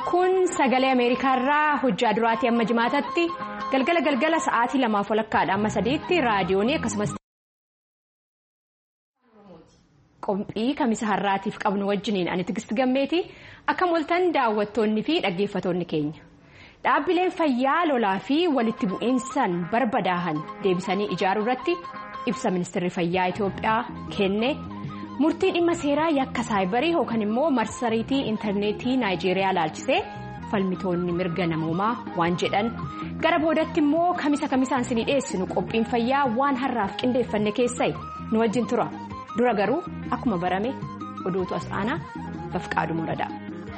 Kun sagalee Ameerikaarraa hojjaa duraatii amma jimaatatti galgala sa'aatii 2:00 amma 3:00 raadiyoonii akkasumas qophii kamisa har'aatiif qabnu wajjiniin ani Tigist Gammeeti akka moltan daawwattoonni fi dhaggeeffattoonni keenya. Dhaabbileen fayyaa lolaa fi walitti bu'iinsaan barbadaa'an deebisanii ijaaruu irratti ibsa ministeerri fayyaa Itoophiyaa kenne. Murtii dhimma seeraa yakka saayibarii yookaan immoo marsariitii intarneetii Naayijeeriyaa laalchisee falmitoonni mirga namoomaa waan jedhan gara boodatti immoo kamisaan isinii dhiyeessinu qophiin fayyaa waan har'aaf qindeeffanne keessaa nu wajjin tura. Dura garuu akkuma barame oduutu as aanaa Bafqaaduu Muradaa.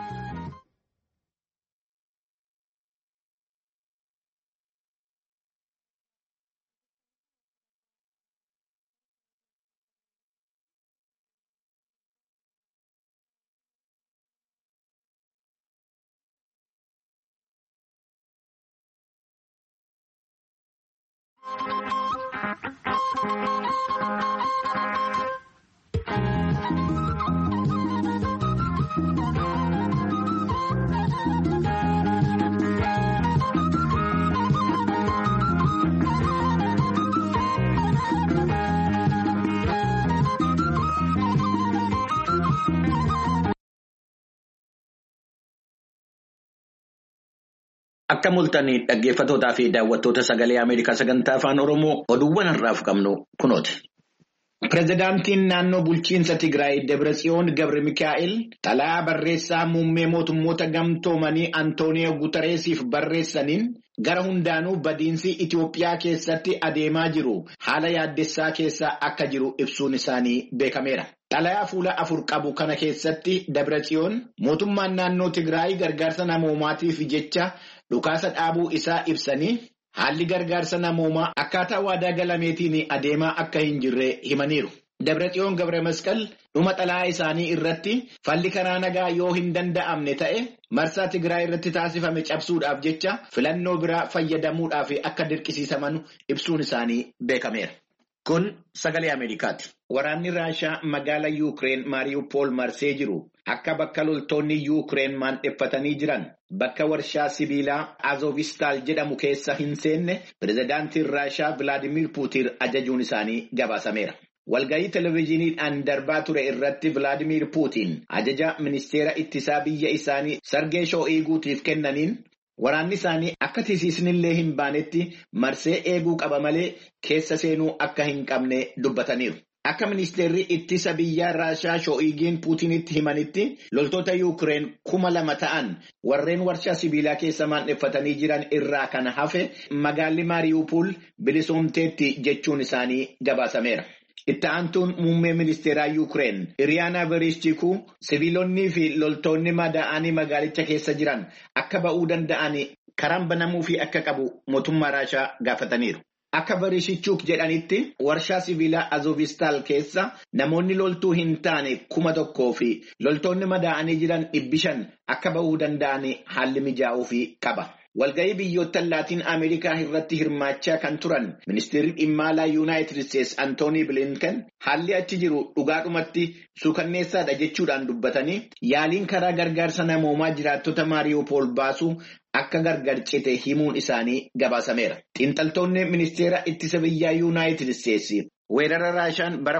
Akka mul'atanii dhaggeeffattootaa fi daawwattoota sagalee Ameerikaa sagantaa afaan Oromoo oduuwwan har'aaf qabnu kunooti. Pireezidaantiin naannoo bulchiinsa Tigraay Debratsiyoon Gabri Mikaa'el xalayaa barreessaa muummee mootummoota gamtoomanii Antooniyoo Guutareesiif barreessaniin gara hundaanuu badiinsi Itoophiyaa keessatti adeemaa jiru haala yaaddessaa keessa akka jiru ibsuun isaanii beekameera. Xalayaa fuula 4 qabu kana keessatti Debratsiyoon mootummaan naannoo Tigraay gargaarsa namoomaatiif jecha dhukaasa dhaabuu isaa ibsanii haalli gargaarsa namoomaa akkaataa waadaa galameetiin adeemaa akka hin jirre himaniiru. Debratsiyoon Gabre Masqal dhuma xalayaa isaanii irratti falli karaa nagaa yoo hin danda'amne ta'e marsaa Tigraay irratti taasifame cabsuudhaaf jecha filannoo biraa fayyadamuudhaaf akka dirqisiisaman ibsuun isaanii beekameera. Kun sagalee Ameerikaati. Waraanni Raashaa magaalaa Yuukireen Maariiwupool marsee jiru akka bakka loltoonni Yuukireen maandheffatanii jiran bakka warshaa sibiilaa Azovistaal jedhamu keessa hin seenne pireezidaantiin Raashaa Vilaadimiir Puutiin ajajuun isaanii gabaasameera. Walgahii televezyiiniidhaan darbaa ture irratti Vilaadimiir Puutiin ajaja ministeera ittisaa biyya isaanii Sargee Shoo'iguutiif kennaniin waraanni isaanii akka tisiisnillee hin baanetti marsee eeguu qaba malee keessa seenuu akka hin qabne dubbataniiru. Akka ministeerri ittisa biyyaa Raashaa Shoo'igiin Puutinitti himanitti loltoota Yuukireen 2,000 ta'an warreen warshaa sibiilaa keessa maandheffatanii jiran irraa kana hafe magaalli Maariiwupool bilisoomteetti jechuun isaanii gabaasameera. Itti aantuun muummee ministeeraa Yuukireen Iriyaana Vereshchikuu sibiilonnii fi loltoonni madaa'anii magaalicha keessa jiran akka ba'uu danda'an karaan banamuu fi akka qabu mootummaa Raashaa gaafataniiru. Akka Vereshchikuu jedhanitti warshaa sibiilaa Azovistaal keessa namoonni loltuu hin taane 1,000 fi loltoonni madaa'anii jiran 500 akka ba'uu danda'an haalli mijaa'uu fi qaba. Walgahii biyyoota Laatiin Ameerikaa irratti hirmaachaa kan turan ministeerri dhimma alaa Yuunaayitid Isteetsi Antoonii Bilinken haalli achi jiru dhugaadhumatti suukanneessaadha jechuudhaan dubbatanii yaaliin karaa gargaarsa namoomaa jiraattota Maariiwupool baasuu akka gargar cite himuun isaanii gabaasameera. Xiinxaltoonni ministeera ittisa biyyaa Yuunaayitid Isteetsi weerara Raashaan bara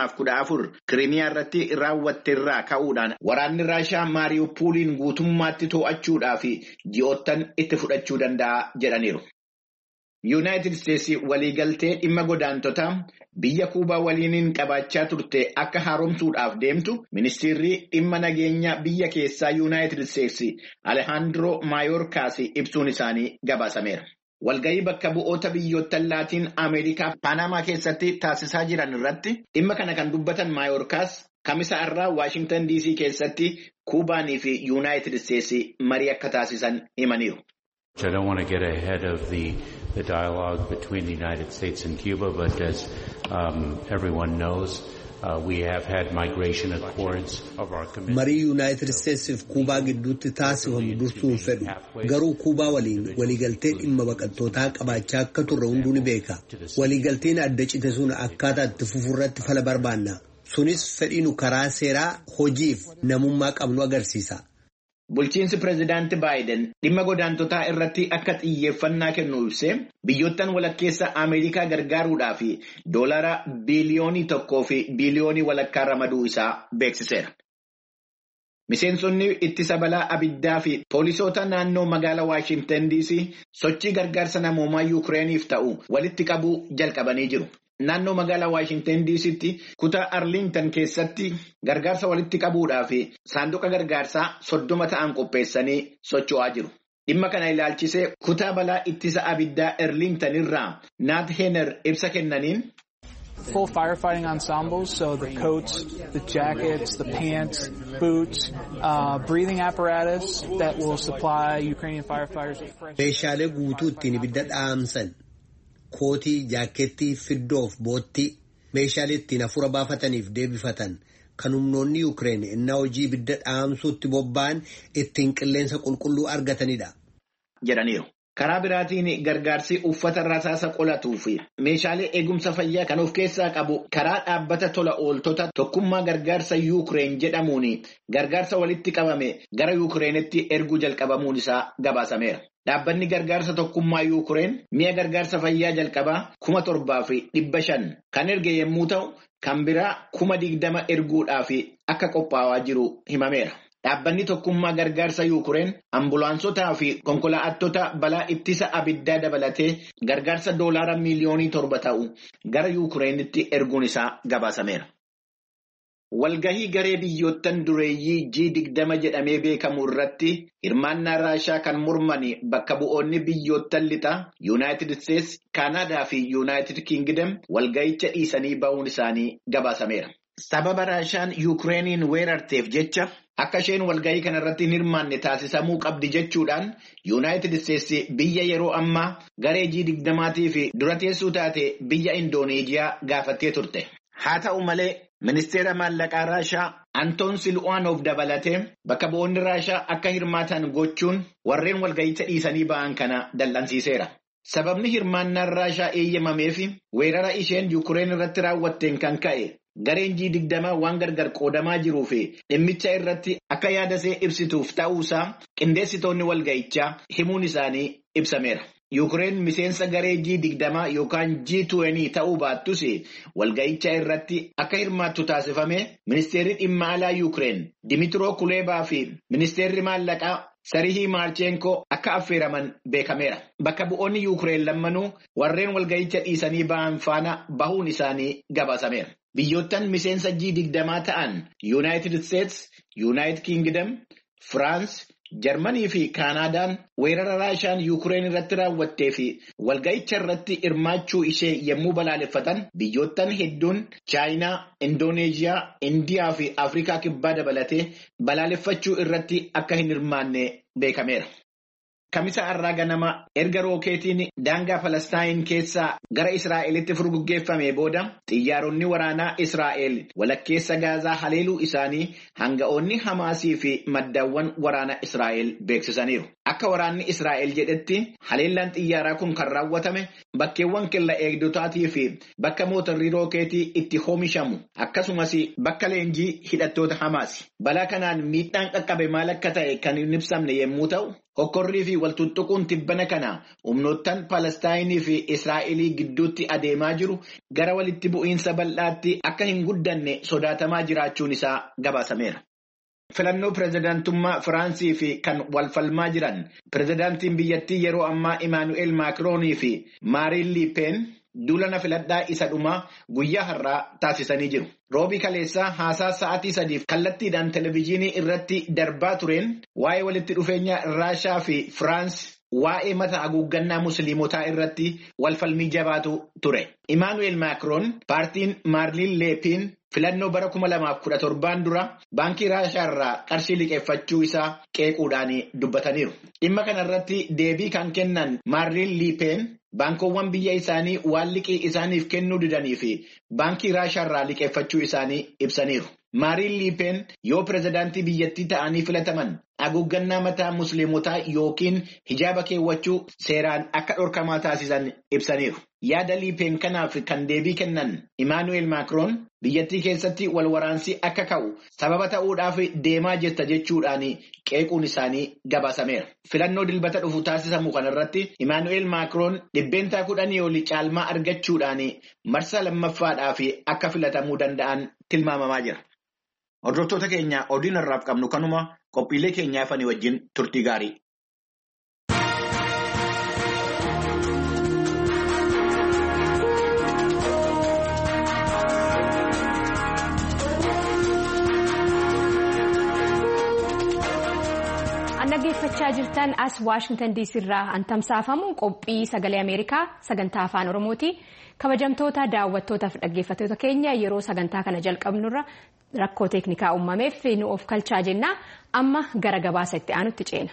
2014 Kiriimiyaa irratti raawwatteerraa ka'uudhaan waraanni Raashaa Maariiwupooliin guutummaatti to'achuudhaaf ji'oottan itti fudhachuu danda'a jedhaniiru. Yuunaayitid Isteetsi waliigaltee dhimma godaantotaa biyya Kuubaa waliiniin qabaachaa turte akka haaromsuudhaaf deemtu ministeerri dhimma nageenya biyya keessaa Yuunaayitid Isteetsi Alejandro Maayorkaas ibsuun isaanii gabaasameera. Walgahii bakka bu'oota biyyoota Laatiin Ameerikaa Paanamaa keessatti taasisaa jiran irratti dhimma kana kan dubbatan Maayorkaas kamisa irraa Waashingtan DC keessatti Kuubaanii fi Yuunaayitid Isteetsi marii akka taasisan himaniiru. I don't want to get ahead of the dialogue between the United States and Cuba, but as everyone knows, we have had migration accords of our committee. Marii United States of Cuba gidduutti taasifamu dursuun fedhu garuu Cuba waliin waliigaltee dhimma baqattootaa qabaachaa akka turre hunduu ni beeka. Waliigalteen adda cite sun akkaataa itti fufurratti fala barbaanna. Sunis fedhiinu karaa seeraa hojiif namummaa qabnu agarsiisa. Bulchiinsi pireezidaanti Baayiden dhimma godaantotaa irratti akka xiyyeeffannaa kennu ibsee biyyoottan walakkeessa Ameerikaa gargaaruudhaaf doolaara biliyoonii 1 fi biliyoonii walakkaa ramaduu isaa beeksiseera. Miseensonni ittisa balaa abiddaa fi poolisoota naannoo magaalaa Waashintan DC sochii gargaarsa namoomaa Yukireeniif ta'u walitti qabuu jalqabanii jiru. Naannoo magaalaa Waashintan DC'tti kutaa Arlington keessatti gargaarsa walitti qabuudhaaf saanduqa gargaarsaa 30 ta'an qopheessanii socho'aa jiru. Dhimma kana ilaalchisee kutaa balaa ittisa abiddaa Arlington irraa Nat Henner ibsa kennaniin. Full firefighting ensembles, so the coats, the jackets, the pants, boots, breathing apparatus that will supply Ukrainian firefighters with fresh. Meeshaalee guutuu ittiin ibidda dhaamsan, kootii, jaakettii, fiddoof boottii, meeshaalee ittiin hafuura baafataniif deebifatan, kan humnoonni Ukraine innaa hojii ibidda dhaamsuutti bobba'an ittiin qilleensa qulqulluu argatanidha. Jedhaniiru. Karaa biraatiin gargaarsi uffata rasaasa qolatuu fi meeshaalee eegumsa fayyaa kan of keessaa qabu karaa dhaabbata tola ooltota tokkummaa gargaarsa Yuukireen jedhamuun gargaarsa walitti qabame gara Yuukireenitti erguu jalqabamuun isaa gabaasameera. Dhaabbanni gargaarsa tokkummaa Yuukireen mi'a gargaarsa fayyaa jalqabaa 7,500 kan erge yommuu ta'u kan biraa 20,000 erguudhaaf akka qophaa'aa jiru himameera. Dhaabbanni tokkummaa gargaarsa Yuukireen ambulaansotaa fi konkolaattota balaa ittisa abiddaa dabalatee gargaarsa doolaara miliyoonii 7 ta'u gara Yuukireenitti erguun isaa gabaasameera. Walgahii garee biyyoottan dureeyyii G20 jedhamee beekamu irratti hirmaannaa Raashaa kan morman bakka bu'oonni biyyoottan lixaa Yuunaayitid Isteetsi, Kaanaadaa fi Yuunaayitid Kingdom walgahicha dhiisanii ba'uun isaanii gabaasameera. Sababa Raashaan Yuukireeniin weerarteef jecha akka isheen walgahii kanarratti hin hirmaanne taasisamuu qabdi jechuudhaan Yuunaayitid Isteetsi biyya yeroo ammaa garee G20 fi dura teessuu taate biyya Indooneeziyaa gaafattee turte. Haa ta'u malee ministeera maallaqaa Raashaa Antoon Sil'uwaanoof dabalatee bakka bu'oonni Raashaa akka hirmaatan gochuun warreen walgahicha dhiisanii ba'an kana dallansiiseera. Sababni hirmaannaan Raashaa eeyyamameef weerara isheen Yuukireen irratti raawwatteen kan ka'e. Gareen G20 waan gargar qoodamaa jiruu fi dhimmicha irratti akka yaadasee ibsituuf ta'uusaa qindeessitoonni walgahichaa himuun isaanii ibsameera. Yuukireen miseensa garee G20 yookaan G20 ta'uu baattus walgahicha irratti akka hirmaattu taasifame ministeerri dhimma alaa Yuukireen Dimitiroo Kuleebaa fi ministeerri maallaqaa Sarihii Maarcheenkoo akka affeeraman beekameera. Bakka bu'oonni Yuukireen lammanuu warreen walgahicha dhiisanii ba'an faana bahuun isaanii gabaasameera. Biyyoottan miseensa G20 ta'an Yuunaayitid Isteetsi, Yuunaayitid Kingdom, Firaans, Jarmanii fi Kaanaadaan weerara Raashaan Yuukireen irratti raawwattee fi walgahicha irratti hirmaachuu ishee yommuu balaaleffatan biyyoottan hedduun Chaayinaa, Indooneeziyaa, Indiyaa fi Afrikaa kibbaa dabalatee balaaleffachuu irratti akka hin hirmaanne beekameera. Kamisa har'aa ganama erga rookeetiin daangaa Palestaayin keessaa gara Israa'elitti furguggeeffamee booda xiyyaaronni waraanaa Israa'el walakkeessa Gaazaa haleeluu isaanii hanga'oonni Hamaasii fi maddaawwan waraana Israa'el beeksisaniiru. Akka waraanni Israa'el jedhetti haleellaan xiyyaaraa kun kan raawwatame bakkeewwan kella eegdotaatii fi bakka mootorrii rookeetii itti oomishamu akkasumas bakka leenjii hidhattoota Hamaasi. Balaa kanaan miidhaan qaqqabe maal akka ta'e kan hin ibsamne yommuu ta'u. Hokkorrii fi waltuttuquun tibbana kana humnoottan Palestaayinii fi Israa'elii gidduutti adeemaa jiru gara walitti bu'iinsa bal'aatti akka hin guddanne sodaatamaa jiraachuun isaa gabaasameera. Filannoo pireezidaantummaa Firaansii fi kan walfalmaa jiran pireezidaantiin biyyattii yeroo ammaa Imaanu'eel Maakiroonii fi Maariin Liipeen duulana filadhaa isa dhumaa guyyaa har'aa taasisanii jiru. Roobii kaleessaa haasaa sa'aatii 3 kallattiidhaan televezyiinii irratti darbaa tureen waa'ee walitti dhufeenya Raashaa fi Firaans waa'ee mata haguuggannaa musliimotaa irratti walfalmii jabaatu ture. Imaanu'eel Maakiroon paartiin Maariin Liipeen filannoo bara 2017 dura baankii Raashaa irraa qarshii liqeeffachuu isaa qeequudhaan dubbataniiru. Dhimma kanarratti deebii kan kennan Maariin Liipeen baankoowwan biyya isaanii waan liqii isaaniif kennuu didanii fi baankii Raashaa irraa liqeeffachuu isaanii ibsaniiru. Maariin Liipeen yoo pireezidaantii biyyattii ta'anii filataman haguuggannaa mataa musliimotaa yookiin hijaaba keewwachuu seeraan akka dhorkamaa taasisan ibsaniiru. yaada liipeen kanaaf kan deebii kennan Imaanu'eel Maakiroon biyyattii keessatti wal waraansi akka ka'u sababa ta'uudhaaf deemaa jirta jechuudhaan qeequun isaanii gabaasameera. Filannoo dilbata dhufu taasisamu kanarratti Imaanu'eel Maakiroon 10% olii caalmaa argachuudhaan marsaa lammaffaadhaaf akka filatamuu danda'an tilmaamamaa jira. Hordoftoota keenya odiin irraaf qabnu kanuma qophiilee keenyaaf ani wajjin turtii gaarii. Dhaggeeffachaa jirtan as Waashingtan DC irraa tamsaafamu qophii sagalee Ameerikaa sagantaa afaan Oromooti. Kabajamtoota daawwattootaaf dhaggeeffattoota keenya yeroo sagantaa kana jalqabnurra rakkoo teeknikaa uumameef nu of kalchaa jenna. Amma gara gabaasa itti aanutti ceena.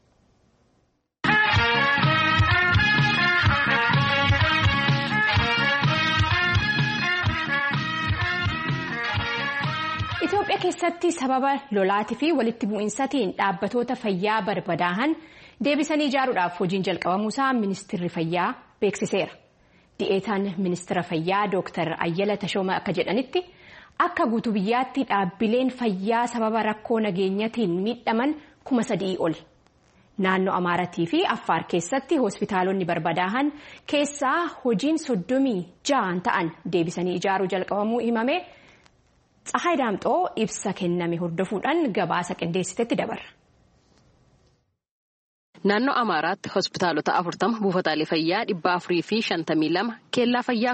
Itoophiyaa keessatti sababa lolaatii fi walitti bu'insaatiin dhaabbatoota fayyaa barbadaa'an deebisanii ijaaruudhaaf hojiin jalqabamuusaa ministeerri fayyaa beeksiseera. Di'eetaan ministeera fayyaa Dr. Ayyala Tashooma akka jedhanitti akka guutuu biyyaatti dhaabbileen fayyaa sababa rakkoo nageenyatiin miidhaman 3,000 ol. Naannoo Amaaraa fi Affaar keessatti hospitaalonni barbadaa'an keessaa hojiin 36 ta'an deebisanii ijaaruu jalqabamuu himame. Tsahaay Daamxoo ibsa kenname hordofuudhaan gabaasa qindeessitetti dabarra. Naannoo Amaaraatti hospitaalota 40 buufataalee fayyaa 452 keellaa fayyaa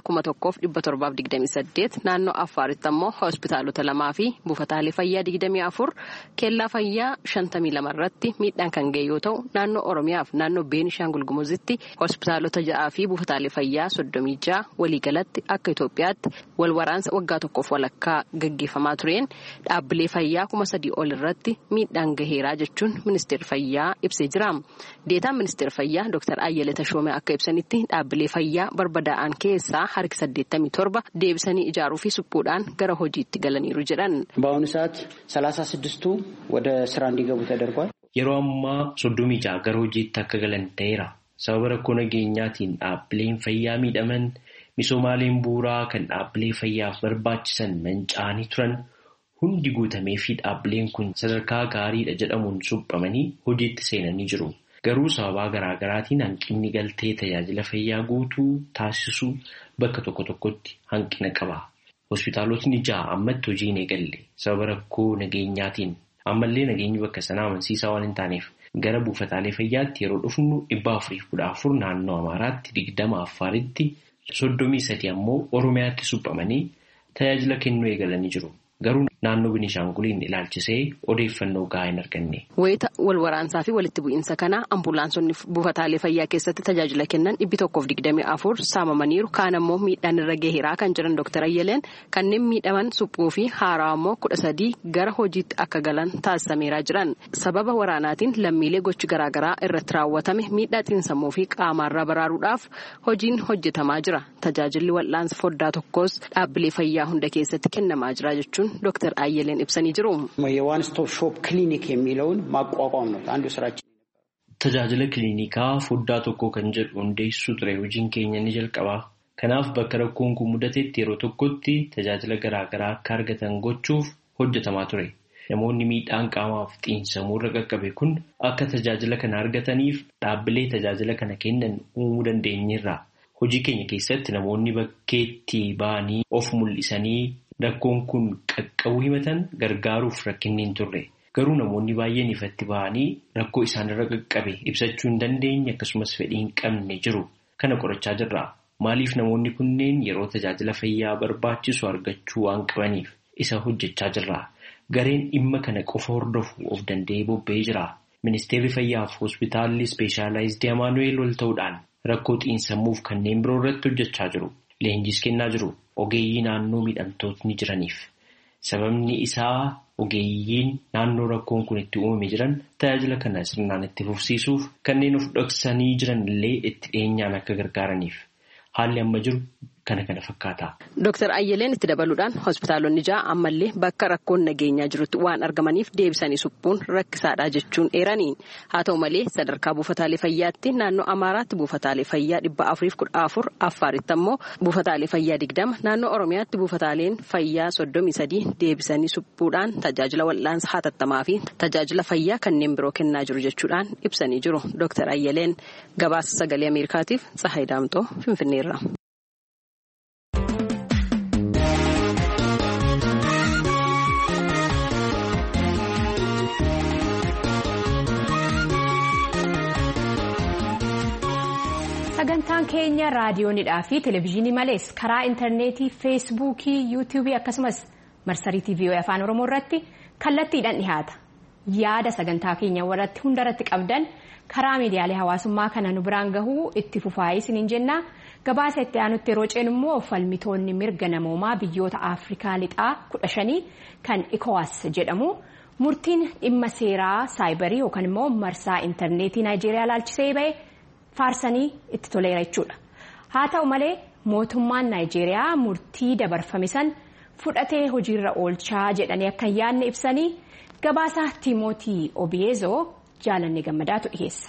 1,728 naannoo Affaaritti ammoo hospitaalota 2 fi buufataalee fayyaa 24 keellaa fayyaa 52 irratti miidhaan kan ga'e yoo ta'u naannoo Oromiyaa fi naannoo Beenishaangul Gumuzitti hospitaalota 6 fi buufataalee fayyaa 36 waliigalatti akka Itoophiyaatti wal waraansa waggaa tokkoof walakkaa gaggeeffamaa tureen dhaabbilee fayyaa 3,000 ol irratti miidhaan gaheeraa jechuun ministeerri fayyaa ibsee jira. Deetaan ministeera fayyaa Dr. Ayyala Tashoomee akka ibsanitti dhaabbilee fayyaa barbadaa'an keessaa harki 87 deebisanii ijaaruu fi suphuudhaan gara hojiitti galaniiru jedhan. በአሁኑ ሰዓት 36ቱ ወደ ስራ እንዲገቡ ተደርጓል። yeroo ammaa 36 gara hojiitti akka galan ta'eera. Sababa rakkoo nageenyaatiin dhaabbileen fayyaa miidhaman misoomaaleen bu'uuraa kan dhaabbilee fayyaaf barbaachisan manca'anii turan hundi guutamee fi dhaabbileen kun sadarkaa gaariidha jedhamuun suphamanii hojiitti seenanii jiru. Garuu sababa garaagaraatiin hanqinni galtee tajaajila fayyaa guutuu taasisuu bakka tokko tokkotti hanqina qaba. Hospitaalotni 6 ammatti hojii hin eegalle sababa rakkoo nageenyaatiin ammallee nageenyi bakka sanaa amansiisaa waan hin taaneef gara buufataalee fayyaatti yeroo dhufnu 414 naannoo Amaaraatti 20 Affaaritti 33 ammoo Oromiyaatti suphamanii tajaajila kennuu eegalanii jiru. Garuu naannoo Beenishaanguliin ilaalchisee odeeffannoo gahaa hin arganne. Wayita wal waraansaa fi walitti bu'iinsa kana ambulaansonni buufataalee fayyaa keessatti tajaajila kennan 124 saamamaniiru. Kaan ammoo miidhaan irra gaheeraa kan jiran Dr. Ayyaleen kanneen miidhaman suphuu fi haaraa ammoo 13 gara hojiitti akka galan taasisameeraa jiran. Sababa waraanaatiin lammiilee gochi garaagaraa irratti raawwatame miidhaa xiinsammuu fi qaamaarraa baraaruudhaaf hojiin hojjetamaa jira. Tajaajilli wal'aansa foddaa tokkos dhaabbilee fayyaa hunda keessatti kennamaa jira jechuun Dr. Ayyaleen ibsanii jiru. የዋን ስቶፕ ሾፕ ክሊኒክ የሚለውን ማቋቋም ነው አንዱ ስራችን. Tajaajila kiliinikaa foddaa tokko kan jedhu hundeessuu ture hojiin keenya ni jalqaba. Kanaaf bakka rakkoon kun mudatetti yeroo tokkotti tajaajila garaagaraa akka argatan gochuuf hojjetamaa ture. Namoonni miidhaan qaamaaf xiinsammuu irra qaqqabe kun akka tajaajila kana argataniif dhaabbilee tajaajila kana kennan uumuu dandeenyeerra. Hojii keenya keessatti namoonni bakkeetti ba'anii of mul'isanii rakkoon kun qaqqabuu himatan gargaaruuf rakkinni hin turre. Garuu namoonni baay'een ifatti ba'anii rakkoo isaanirra qaqqabe ibsachuu hin dandeenye akkasumas fedhii hin qabne jiru. Kana qorachaa jirra. Maaliif namoonni kunneen yeroo tajaajila fayyaa barbaachisu argachuu waan qabaniif isa hojjechaa jirra. Gareen dhimma kana qofa hordofu of danda'ee bobba'ee jira. Ministeerri fayyaa fi hospitaalli ispeeshaalaayizidii Amaanu'eel wal ta'uudhaan rakkoo xiinsammuuf kanneen biroo irratti hojjechaa jiru. Leenjis kennaa jiru. Ogeeyyii naannoo miidhamtootni jiraniif. Sababni isaa ogeeyyiin naannoo rakkoon kun itti uumame jiran tajaajila kana sirnaan itti fufsiisuuf kanneen of dhoksanii jiran illee itti dhiyeenyaan akka gargaaraniif. Haalli amma jiru kana fakkaata. Dr. Ayyaleen itti dabaluudhaan hospitaalonni 6 ammallee bakka rakkoon nageenyaa jirutti waan argamaniif deebisanii suphuun rakkisaadha jechuun eeraniin. Haa ta'u malee sadarkaa buufataalee fayyaatti naannoo Amaaraatti buufataalee fayyaa 414, Affaaritti ammoo buufataalee fayyaa 20, naannoo Oromiyaatti buufataaleen fayyaa 33 deebisanii suphuudhaan tajaajila wal'aansa hatattamaa fi tajaajila fayyaa kanneen biroo kennaa jiru jechuudhaan ibsanii jiru. Dr. Ayyaleen gabaasa sagalee Ameerikaatiif Tsahaay Daamtoo Finfinneerra. Sagantaan keenya raadiyoonidhaa fi televezyiinii malees karaa intarneetii, feesbuukii, yuutuubii akkasumas marsarii TV afaan Oromoo irratti kallattiidhaan dhihaata. Yaada sagantaa keenya warratti hundarratti qabdan karaa miidiyaalee hawaasummaa kana nu biraan gahuu itti fufaayii isiniin jenna. Gabaasa itti aanutti yeroo ceenu immoo falmitoonni mirga namoomaa biyyoota Afrikaa lixaa 15 kan ECOWAS jedhamu murtiin dhimma seeraa saayibarii yookaan immoo marsaa intarneetii Naayijeeriyaa laalchisee ba'e faarsanii itti toleera jechuudha. Haa ta'u malee mootummaan Naayijeeriyaa murtii dabarfame san fudhatee hojiirra oolchaa jedhanii akka hin yaadne ibsanii gabaasa Timootii Obiyeezoo jaalanne gammadaatu dhiyeessa.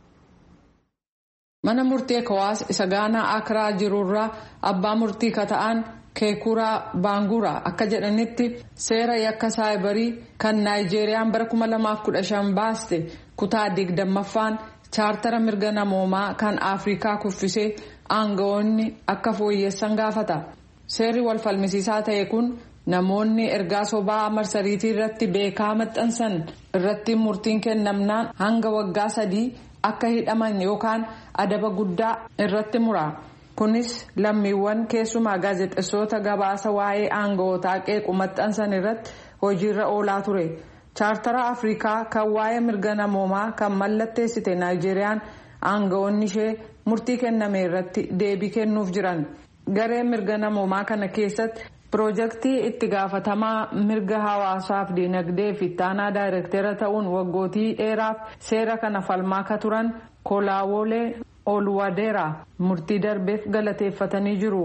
Mana murtii ECOWAS isa Gaanaa Akraa jirurraa abbaa murtii kata'an Keekuraa Baanguraa akka jedhanitti seera yakka saayibarii kan Naayijeeriyaan bara 2015 baaste kutaa 20ffaan chaartara mirga namoomaa kan Afrikaa kuffisee aangawoonni akka fooyyessan gaafata. Seerri wal falmisiisaa ta'e kun namoonni ergaa sobaa marsariitii irratti beekaa maxxansan irratti murtiin kennamnaan hanga waggaa 3 akka hidhaman yookaan adaba guddaa irratti mura. Kunis lammiiwwan keessumaa gaazexeessota gabaasa waa'ee aangawootaa qeequ maxxansan irratti hojiirra oolaa ture. Chaartara Afrikaa kan waa'ee mirga namoomaa kan mallatteessite Naayijeeriyaan aangawoonni ishee murtii kenname irratti deebii kennuuf jiran. Gareen mirga namoomaa kana keessatti piroojeektii itti gaafatamaa mirga hawaasaaf dinagdee fi ittaanaa daayirektera ta'uun waggootii dheeraaf seera kana falmaa akka turan Kolaawolee Oluwadeeraa murtii darbeef galateeffatanii jiru.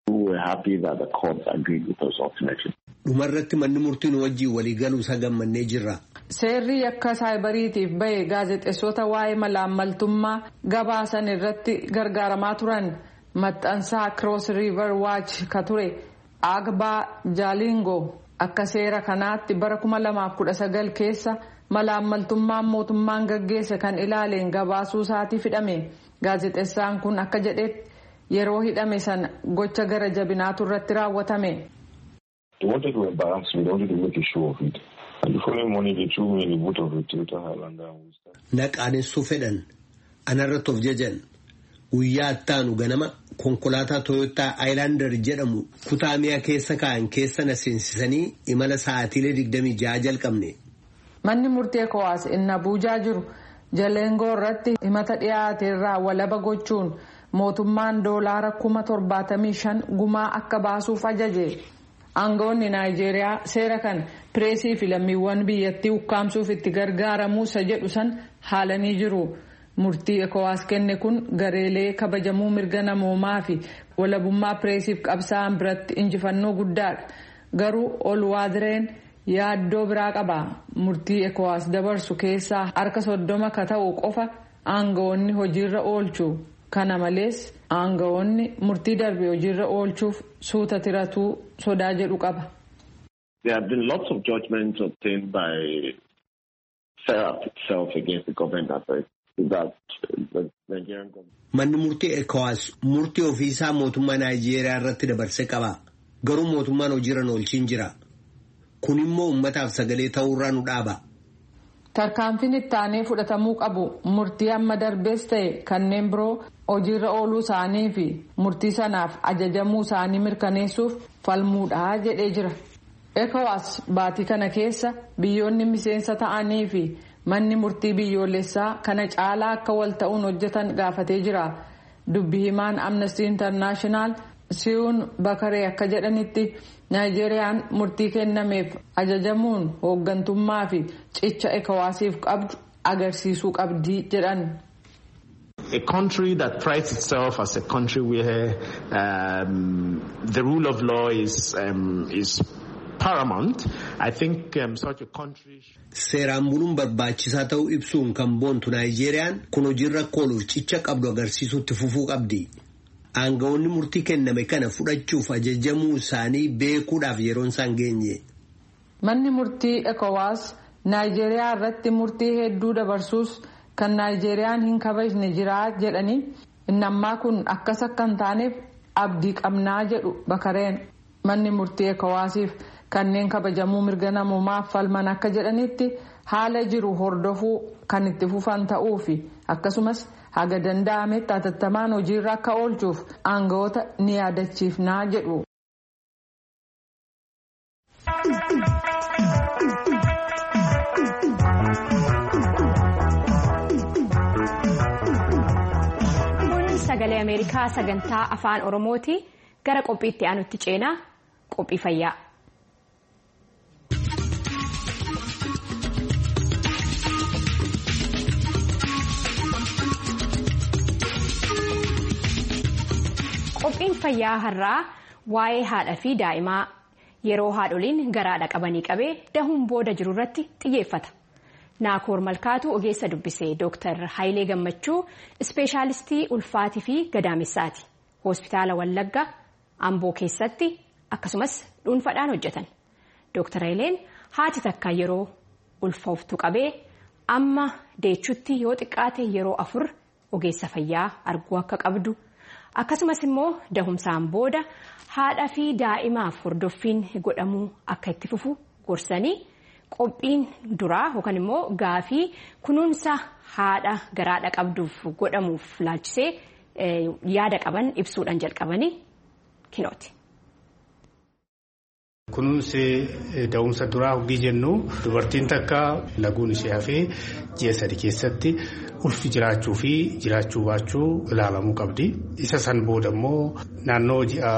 Dhumarratti manni murtiin wajjin waliigaluu isa gammannee jirra. Seerri yakka saayibariitiif bahe gaazexeessota waa'ee malaammaltummaa gabaasan irratti gargaaramaa turan maxxansaa Cross River Watch ka ture Agbaa Jaalingo akka seera kanaatti bara 2019 keessa malaammaltummaan mootummaan gaggeesse kan ilaaleen gabaasuu isaatii hidhame. Gaazexeessaan kun akka jedhetti yeroo hidhame sana gocha gara jabinaatu irratti raawwatame. Naqaanessuu fedhan anarratti of jajan guyyaa ittaanu ganama konkolaataa Toyootaa Aayilaandar jedhamu kutaa mi'a keessa kaa'an keessa na seensisanii imala sa'aatiilee 26 jalqabne. Manni murtii ECOWAS inni Abuujaa jiru Jalengoo irratti himata dhiyaate irraa walaba gochuun mootummaan doolaara 75,000 gumaa akka baasuuf ajaje. Aangawoonni Naayijeeriyaa seera kan pireesii fi lammiiwwan biyyattii ukkaamsuuf itti gargaaramuu isa jedhu san haalanii jiru. Murtii ECOWAS kenne kun gareelee kabajamuu mirga namoomaa fi walabummaa pireesiif qabsaa'an biratti injifannoo guddaadha. Garuu Oluwadireen yaaddoo biraa qaba. Murtii ECOWAS dabarsu keessaa harka 30 ka ta'u qofa aangawoonni hojiirra oolchu. Kana malees aangawoonni murtii darbe hojiirra oolchuuf suuta tiratuu sodaa jedhu qaba. There have been lots of judgments obtained by FERAP itself against the government that the Nigerian government. Manni murtii ECOWAS murtii ofiisaa mootummaa Naayijeeriyaa irratti dabarsee qaba. Garuu mootummaan hojiirra oolchiin jira. Kun immoo uummataaf sagalee ta'uurraa nu dhaaba. Tarkaanfiin ittaanee fudhatamuu qabu murtii amma darbees ta'e kanneen biroo hojiirra ooluu isaanii fi murtii sanaaf ajajamuu isaanii mirkaneessuuf falmuudha jedhee jira. ECOWAS baatii kana keessa biyyoonni miseensa ta'anii fi manni murtii biyyoolessaa kana caalaa akka wal ta'uun hojjetan gaafatee jira. Dubbi himaan Amnesty International Siyuun Bakaree akka jedhanitti Naayijeeriyaan murtii kennameef ajajamuun hooggantummaa fi cicha ECOWASiif qabdu agarsiisuu qabdi jedhan. a country that prides itself as a country where the rule of law is paramount. I think such a country. Seeraan buluun barbaachisaa ta'uu ibsuun kan boontu Naayijeeriyaan kun hojiirra kooluuf cicha qabdu agarsiisuutti fufuu qabdi. Aangawoonni murtii kenname kana fudhachuuf ajajamuu isaanii beekuudhaaf yeroon isaan geenye. Manni murtii ECOWAS Naayijeriyaa irratti murtii hedduu dabarsuus kan Naayijeriyaan hin kabajne jira jedhanii inni ammaa kun akkas akka hin taaneef abdii qabnaa jedhu Bakareen. Manni murtii ECOWASiif kanneen kabajamuu mirga namummaaf falman akka jedhanitti haala jiru hordofuu kan itti fufan ta'uu fi akkasumas haga danda'ametti hatattamaan hojiirra akka oolchuuf aangawoota ni yaadachiifnaa jedhu. Kun sagalee Ameerikaa sagantaa afaan Oromooti. Gara qophiitti aanutti ceenaa qophii fayyaa. Qophiin fayyaa har'aa waa'ee haadha fi daa'imaa yeroo haadholiin garaadha qabanii qabee dahuun booda jiru irratti xiyyeeffata. Naakoor Malkaatu ogeessa dubbisee Dr. Hayilee Gammachuu ispeeshaalistii ulfaatii fi gadaamessaati. Hospitaala Wallaggaa Amboo keessatti akkasumas dhuunfaadhaan hojjetan. Dr. Hayileen haati takka yeroo ulfooftu qabee amma deechuutti yoo xiqqaate yeroo 4 ogeessa fayyaa arguu akka qabdu. Akkasumas immoo dahumsaan booda haadha fi daa'imaaf hordoffiin godhamuu akka itti fufu gorsanii qophiin duraa yookaan immoo gaafii kunuunsa haadha garaadha qabduuf godhamuuf laalchisee yaada qaban ibsuudhaan jalqabanii kinooti. Kunuunsi da'umsa duraa hogii jennu dubartiin takka laguun ishee hafee ji'a 3 keessatti ulfi jiraachuu fi jiraachuu baachuu ilaalamuu qabdi. Isa san booda immoo naannoo ji'a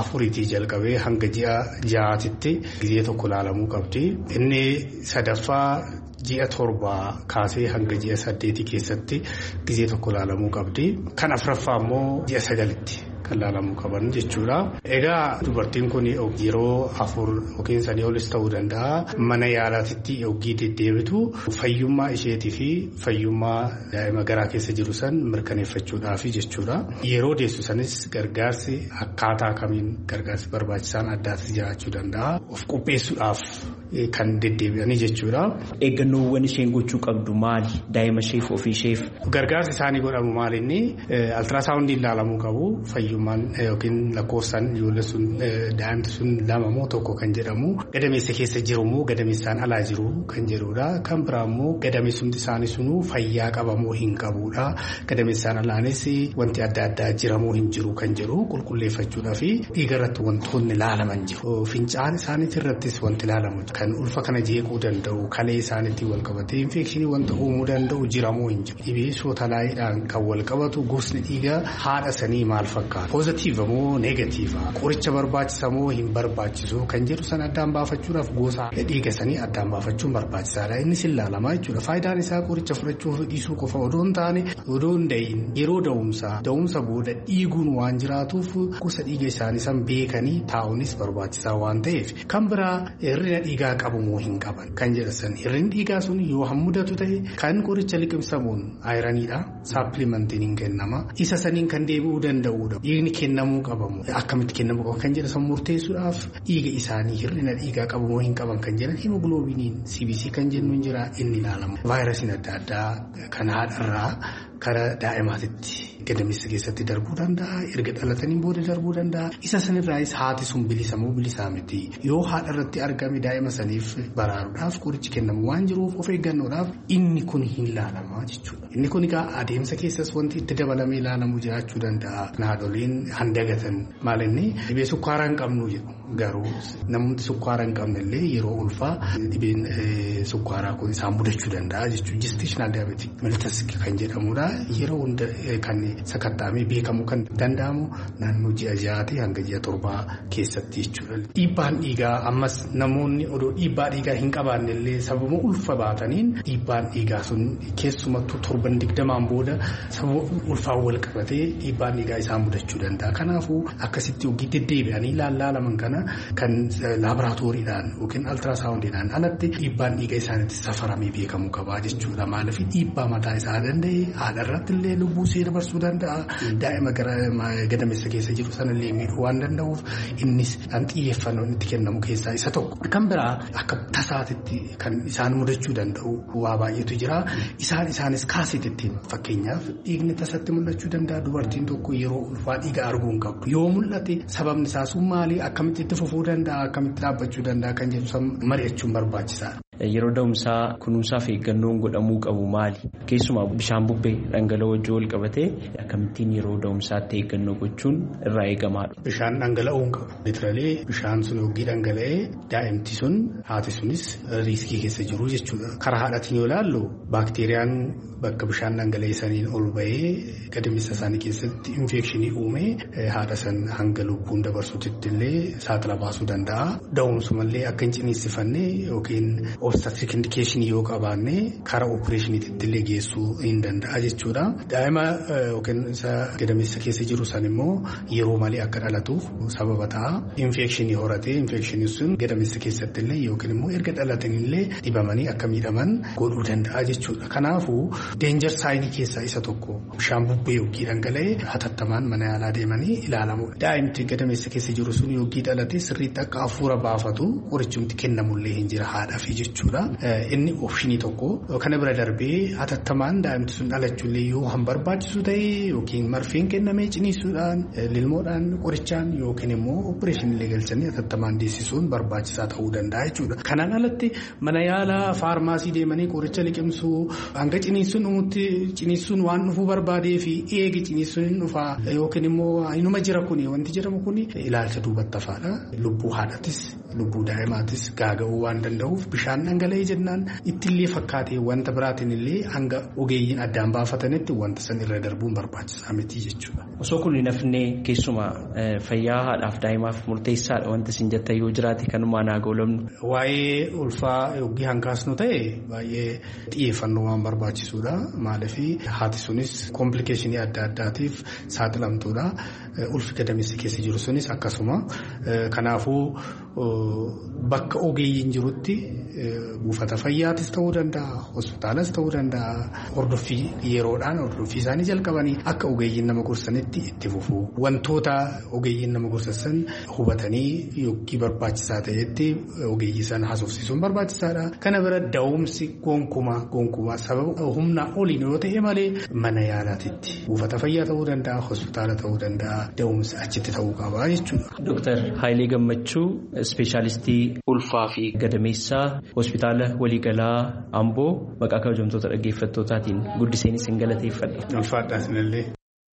4 jalqabee hanga ji'a 6tti gizee tokko ilaalamuu qabdi. Inni sadaffaa ji'a 7 kaasee hanga ji'a 8 keessatti gizee tokko ilaalamuu qabdi. Kan afuraffaa immoo ji'a 9tti. Ilaalamuu qaban jechuudha. Egaa dubartiin kun yeroo 4 yookiin sanii olis ta'uu danda'a. Mana yaalaatti yookiin deddeebitu fayyummaa isheetii fi fayyummaa daa'ima garaa keessa jiru san mirkaneeffachuudhaaf jechuudha. Yeroo deessu sanis gargaarsi akkaataa kamiin gargaarsi barbaachisaan addaatis jiraachuu danda'a. Of qopheessuudhaaf kan deddeebi'anii jechuudha. Eeggannoowwan isheen gochuu qabdu maali? Daa'ima isheef ofii isheef. Gargaarsi isaanii godhamu maalinni altiraasaawundii ilaalamuu qabu. Fayyummaan yookiin lakkoofsaan ijoollee sun daa'imti sun 2 moo 1 kan jedhamu. Gadameessa keessa jiru moo gadameessaan alaa jiru kan jedhudha. Kan biraa immoo gadameessumti isaanii sunuu fayyaa qaba moo hin qabudha. Gadameessaan alaanis wanti adda addaa jira moo hin jiru kan jedhu qulqulleeffachuudhaa fi dhiiga irratti wantoonni ilaalaman jiru. Fincaan isaaniitti irrattis wanti ilaalamu kan ulfa kana jeequu danda'u kalee isaaniitti wal qabatee infekshinii wanta uumuu danda'u jira moo hin jiru. Dhibee sootalaayidhaan kan wal qabatu gosni dhiigaa haadha sanii maal fakkaata? Poozitiiva moo neegatiiva? Qoricha barbaachisa moo hin barbaachisu kan jedhu san addaan baafachuudhaaf gosa dhiiga sanii addaan baafachuun barbaachisaadha. Innis ilaalamaa jechuudha. Faayidaan isaa qoricha fudhachuu dhiisuu qofa odoo hin taane odoo hin da'iin yeroo da'umsa booda dhiiguun waan jiraatuuf gosa dhiiga isaanii san beekanii taa'uunis barbaachisaa waan ta'eef kan biraa hir'ina dhiigaa qabu moo hin qaban kan jedhasan hir'inni dhiigaa sun yoo hammudatu ta'e kan qoricha liqimsamuun ayiraniidha. Saapilimentiin hin kennama. Isa saniin kan deebi'uu danda'udha. Dhiigni kennamuu qabamu akkamitti kennamuu qabu kan jedhasan murteessuudhaaf dhiiga isaanii hir'ina dhiigaa qabu moo hin qaban kan jedhan hemogloobiiniin CBC kan jennu hin jira inni ilaalama. Vaayirasiin adda addaa kan haadharraa karaa daa'imaatitti gadameessa keessatti darbuu danda'a. Erga dhalataniin booda darbuu danda'a. Isa sanirraayis haati sun bilisa moo bilisaa miti. Yoo haadha irratti argame daa'ima saniif baraaruudhaaf qorichi kennamu waan jiruuf of eeggannoodhaaf inni kun hin ilaalamaa jechuudha. Inni kun egaa adeemsa keessas wanti itti dabalamee ilaalamu jiraachuu danda'a. Haadholiin handagatan maal inni dhibee sukkaaraa hin qabnu jedhu garuu namoonni sukkaaraa hin qabnellee yeroo ulfaa dhibeen sukkaaraa kun isaan mudachuu danda'a jechuudha. Gestational diabetic mellitus kan jedhamudha. Yeroo hunda kan sakatta'amee beekamuu kan danda'amu naannoo ji'a 6 hanga ji'a 7 keessatti jechuudha. Dhiibbaan dhiigaa ammas namoonni odoo dhiibbaa dhiigaa hin qabaanne illee sababa ulfa baataniin dhiibbaan dhiigaa sun keessumattuu 20 booda sababa ulfaan wal qabatee dhiibbaan dhiigaa isaan mudachuu danda'a. Kanaafuu akkasitti hojii deddeebi'anii laalaman kana kan laaboraatooriidhaan yookiin altiraasaawundiidhaan alatti dhiibbaan dhiiga isaaniitti safaramee beekamuu qaba jechuudha. Maaliif dhiibbaa mataa isaa danda'e haadha irratti illee lubbuu ishee dabarsuu danda'a. Daa'ima gadameessa keessa jiru sanallee miidhuu waan danda'uuf innis kan xiyyeeffannoon itti kennamu keessaa isa tokko. Kan biraa akka tasaatitti kan isaan mudachuu danda'u waa baay'eetu jira. Isaanis kaasitittiin fakkeenyaaf dhiigni tasatti mul'achuu danda'a. Dubartiin tokko yeroo ulfaa dhiiga arguu hin qabdu. Yoo mul'ate sababni isaas maali? Akkamitti itti fufuu danda'a? Akkamitti dhaabbachuu danda'a? Kan jedhu mari'achuun barbaachisaadha. Yeroo da'umsaa kunuunsaaf eeggannoon godhamuu qabu maali? Keessumaa bishaan bubbee dhangala'oo wajjin wal qabatee akkamittiin yeroo da'umsaatti eeggannoo gochuun irraa eegamaadha? Bishaan dhangala'uu hin qabu. Litiralee bishaan sun yookiin dhangala'ee daa'imti sun haati sunis riiskii keessa jiru jechuudha. Karaa haadhatiin yoo ilaallu baakteeriyaan bakka bishaan dhangala'ee saniin ol bahee gadameessa isaanii keessatti infekshinii uumee haadha san hanga lubbuun dabarsuutti illee saaxila baasuu danda'a. Da'umsumallee akka hin ciniinsifanne yookiin obstetric indication yoo qabaanne karaa opereeshiniitti illee geessuu hin danda'a jechuudha. Daa'ima yookiin isa gadameessa keessa jiru san immoo yeroo malee akka dhalatuuf sababa ta'a. Infekshinii horatee infekshinii sun gadameessa keessatti illee yookiin immoo erga dhalatan illee dhibamanii akka miidhaman godhuu danda'a jechuudha. Kanaafuu deenjar saayinii keessaa isa tokko bishaan bubbee yookiin dhangala'ee hatattamaan mana yaalaa deemanii ilaalamudha. Daa'imti gadameessa keessa jiru sun yookiin dhalate sirriitti akka hafuura baafatu qorichumti kennamullee hin jira haadhaaf jechuudha. Inni oopshinii tokko kana bira darbee hatattamaan daa'imti sun dhalachuullee yoo han barbaachisu ta'e yookiin marfeen kennamee ciniisuudhaan lilmoodhaan qorichaan yookiin immoo opereeshinillee galchanii hatattamaan deessisuun barbaachisaa ta'uu danda'a jechuudha. Kanaan alatti mana yaalaa faarmaasii deemanii qoricha liqimsuu hanga ciniisuun dhumutti ciniisuun waan dhufuu barbaadee fi eegi ciniisuun hin dhufaa yookiin immoo inuma jira kuni wanti jedhamu kuni ilaalcha duubatti hafaadha. Lubbuu haadhatis lubbuu daa'imaatis gaaga'uu waan danda'uuf bishaan dhangala'ee jennaan ittillee fakkaatee wanta biraatiin illee hanga ogeeyyiin addaan baafatanitti wanta san irra darbuun barbaachisaa miti jechuudha. Osoo kun hin hafne keessumaa fayyaa haadhaaf daa'imaaf murteessaadha wanta isin jettan yoo jiraate kanumaan haa goolabnu. Waa'ee ulfaa yookiin hankaasnu ta'e baay'ee xiyyeeffannoo waan barbaachisuudha. Maaliif haati sunis komplikeeshinii adda addaatiif saaxilamtuudha. Ulfi gadameessa keessa jiru sunis akkasuma. Kanaafuu bakka ogeeyyiin jirutti buufata fayyaatis ta'uu danda'a, hospitaalas ta'uu danda'a. Hordoffii yeroodhaan hordoffii isaanii jalqabanii akka ogeeyyiin nama gorsanitti itti fufuu. Wantoota ogeeyyiin nama gorsan hubatanii yookiin barbaachisaa ta'etti ogeeyyii sana haasofsiisuun barbaachisaadha. Kana bira da'umsi gonkumaa sababa humnaa oliin yoo ta'e malee mana yaalaatitti buufata fayyaa ta'uu danda'a, hospitaala ta'uu danda'a, da'umsi achitti ta'uu qaba jechuudha. Dooktar Haayilee Gammachuu ispeeshaalistii ulfaa fi gadameessaa hospitaala waliigalaa Amboo maqaa kabajamtoota dhaggeeffattootaatiin guddiseen isin galateeffadha. Ulfaadhaa isinillee.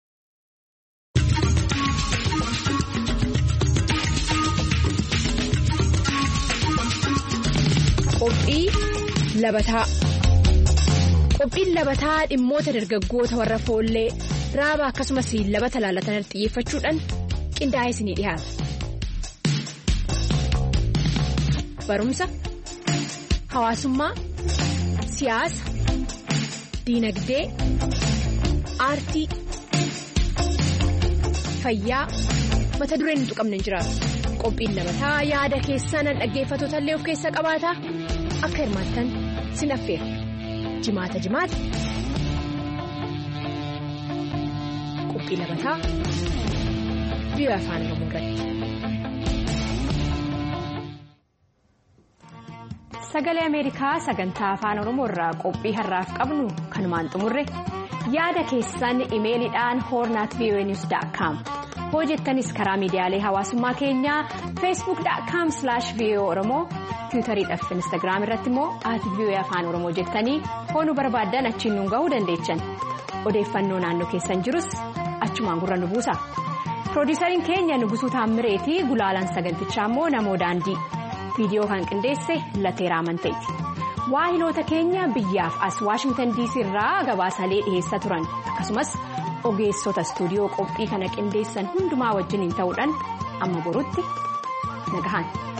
Qophiin labataa dhimmoota dargaggoota warra foollee raaba akkasumas labata laalatan xiyyeeffachuudhaan qindaa'ee isinii dhiyaata. Barumsa, hawaasummaa, siyaasa, diinagdee, aartii, fayyaa mata dureen hin tuqamne hin jiraatu. Qophiin labataa yaada keessaan dhaggeeffattoota illee of keessa qabaata. Akka hirmaattan sin affeera. Jimaata. Qophii labataa biyya afaan Oromoo irratti. Sagalee Ameerikaa sagantaa afaan Oromoo irraa qophii har'aaf qabnu kanumaan xumurre yaada keessan imeeliidhaan hornat@voanews.com hojjettanis karaa miidiyaalee hawaasummaa keenyaa facebook.com/voaoromoo tiwutariidhaaf instagram irratti immoo @voa afaan oromoo jettanii hoonuu barbaaddan achiin nuun gahuu dandeechan odeeffannoo naannoo keessan jirus achumaan gurra nu buusa. Piroodyusariin keenya Nugusuu Taammireetii gulaalaan sagantichaa immoo namoo daandii. Viidiyoo kan qindeesse Lateeraa Amanteeti. waahiloota keenya biyyaaf as Waashingtan DC irraa gabaasalee dhiheessaa turan akkasumas ogeessota istuudiyoo qophii kana qindeessan hundumaa wajjiniin ta'uudhaan amma borutti nagahan.